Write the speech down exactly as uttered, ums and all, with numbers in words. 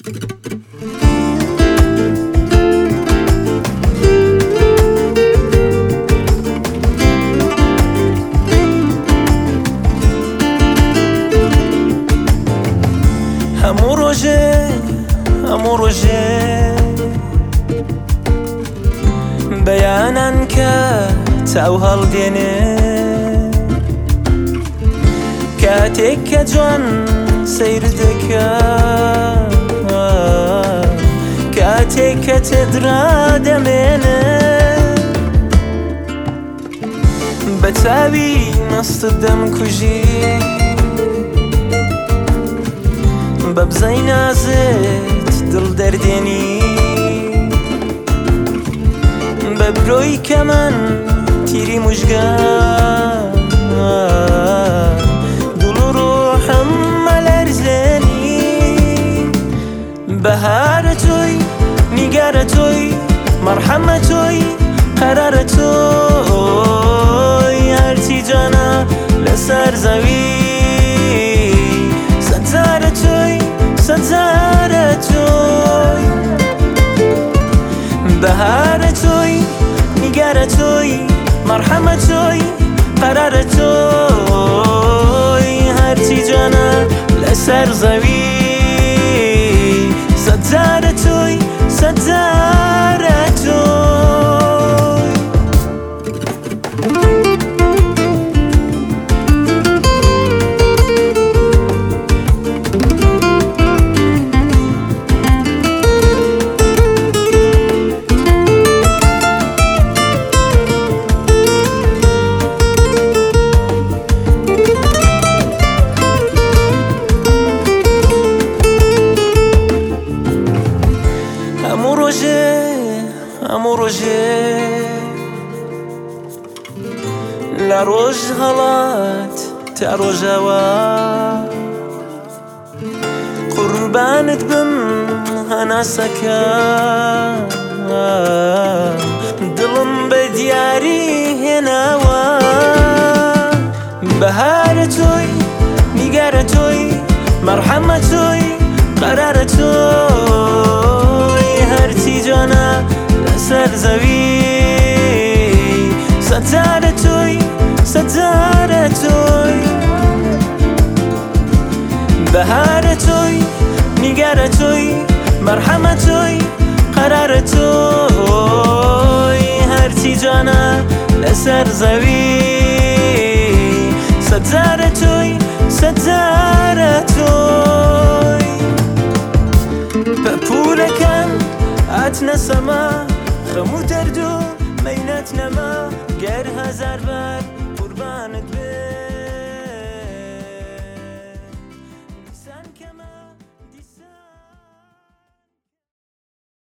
هەموو ڕۆژێ هەموو ڕۆژێ بەیانان کە چاو هەڵدێنێ کاتێک کە جوان سەیر دەکا کاتێک کە تێدرا دەمێنێ بە چاوی مەستت دەمکوژی بە بزەی نازت دڵ دەردێنی بە برۆی کەمەن تیری موژگار دڵ و ڕۆحم مەلەرزێنی بەهارە تۆی نیگارە تۆی مەرحەمە تۆی قەرارە تۆی هەرچی جانە لەسەر زەوی سەدجارە تۆی سەدجارە تۆی بەهارە تۆی نیگارە تۆی مەرحەمە تۆی قەرارە تۆی هەرچی جانە لەسەر زەوی سەدجارە تۆی سەدجارە تۆی هەموو ڕۆژێ هەموو ڕۆژێ لە ڕۆژ هەڵات تا ڕۆژەوە قوربانت بم هەناسەکە دڵم بە دیاری هێناوە بەهارە تۆی نیگارە تۆی مەرحەمە تۆی قەرارە تۆی هەرچی جانە لەسەر زەوی سەدجارە تۆی سەدجارە تۆی بەهارە تۆی نیگارە تۆی مەرحەمە تۆی قەرارە تۆی هەرچی جانە لەسەر زەوی سەدجارە تۆی سەدجارە تۆی بە پولەکەم هاتنە سەما خەم و دەرد و مەینەت نەما گەر هەزار بار قوربانت